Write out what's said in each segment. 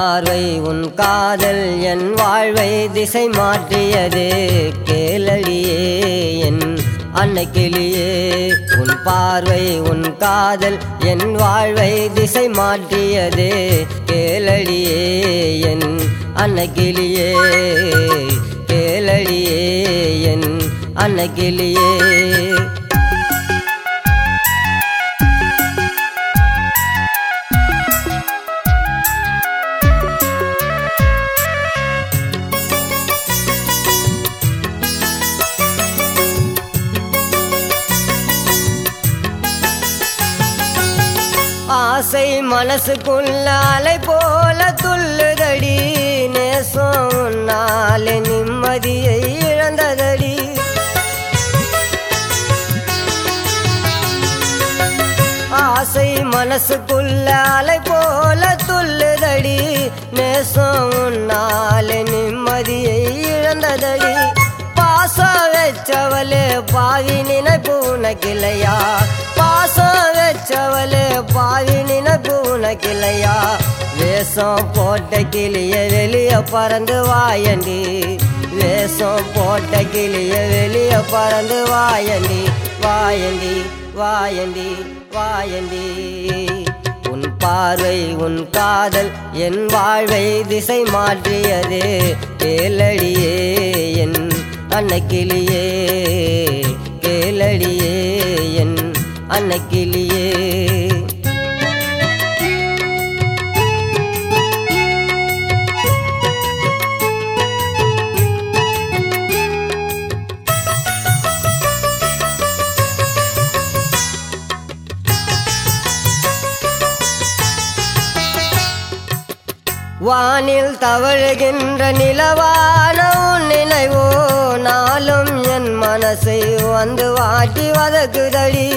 பார்வை உன் காதல் என் வாழ்வை திசை மாற்றியது கேளடியே என் அன்னைக்கிளியே. உன் பார்வை உன் காதல் என் வாழ்வை திசை மாற்றியது கேளடியே என் அன்னைக்கிளியே. கேளடியே என் அன்னைக்கிளியே. ஆசை மனசுக்குள்ள அலை போல துள்ளுதடி, நேசம் உன்னாலே நிம்மதியை இழந்ததடி. ஆசை மனசுக்குள்ள அலை போல துள்ளுதடி, நேசம் உன்னாலே நிம்மதியை இழந்ததடி. பாசம் வச்சவளே பாவி நினைப்பு உனக்கில்லையா, பாசம் வச்சவளே பாவி நினைப்பு உனக்கில்லையா. வேஷம் போட்ட கிளிய வெளிய பறந்து வாயண்டி, வேஷம் போட்ட கிளிய வெளிய பறந்து வாயண்டி. வாயண்டி வாயண்டி வாயண்டி. உன் பார்வை உன் காதல் என் வாழ்வை திசை மாற்றியது கேளடியே என் அன்னைக்கிளியே. கேளடியே என் அன்னைக்கிளியே. வானில் தவழுகின்ற நிலவான உன் நினைவோ நாளும் என் மனசை வந்து வாட்டி வதக்குதடி.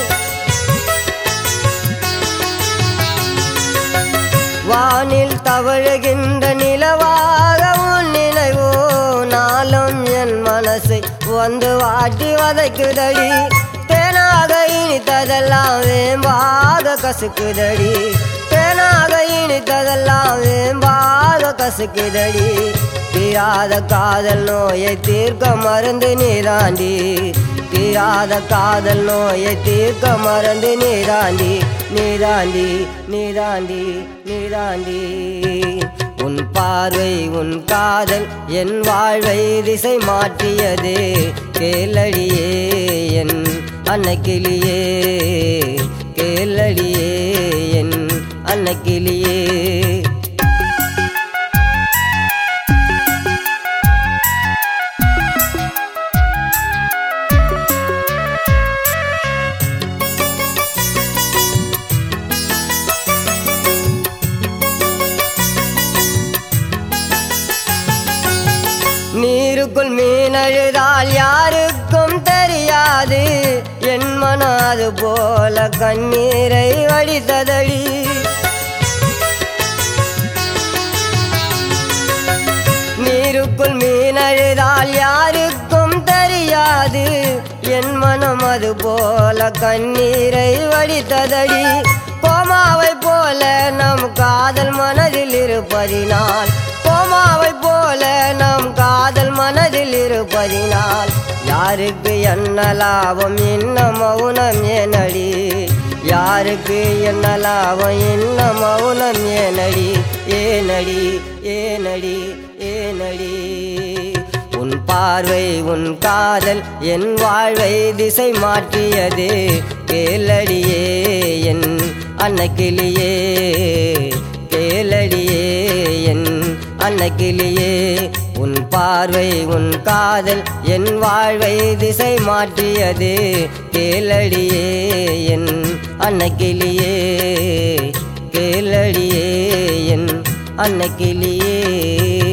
வானில் தவழுகின்ற நிலவாக உன் நினைவோ நாளும் என் மனசை வந்து வாட்டி வதக்குதடி. தேனாக இனித்ததெல்லாம் வேம்பாக கசுக்குதடி, தேனாக இனித்ததெல்லாம் வேம்பாக கசுக்குதடி. தீராத காதல் நோயை தீர்க்க மருந்து நீராண்டி, தீராத காதல் நோயை தீர்க்க மருந்து நீராண்டி. நீராண்டி நீராண்டி நீராண்டி. உன் பார்வை உன் காதல் என் வாழ்வை திசை மாற்றியது கேளடியே என் அன்னைக்கிளியே. கேளடியே என் அன்னைக்கிளியே. நீருக்குள் மீன் அழுதால் யாருக்கும் தெரியாது, என் மனம் அது போல கண்ணீரை வடித்ததடி. நீருக்குள் மீன் அழுதால் யாருக்கும் தெரியாது, என் மனம் அது போல கண்ணீரை வடித்ததடி. கோமாவை போல நம் காதல் மனதில் இருப்பதினால், கோமாவை போல நம் காதல் மனதில் இருப்பதினால், யாருக்கு என்ன லாபம் என்ன மௌனம் ஏனடி, யாருக்கு என்ன லாபம் என்ன மௌனம் ஏனடி. ஏனடி ஏனடி ஏனடி. உன் பார்வை உன் காதல் என் வாழ்வை திசை மாற்றியது கேளடியே என் அன்னைக்கிளியே. கேளடியே என் அன்னைக்கிளியே. உன் பார்வை உன் காதல் என் வாழ்வை திசை மாற்றியது கேளடியே என் அன்னைக்கிளியே. கேளடியே என் அன்னைக்கிளியே.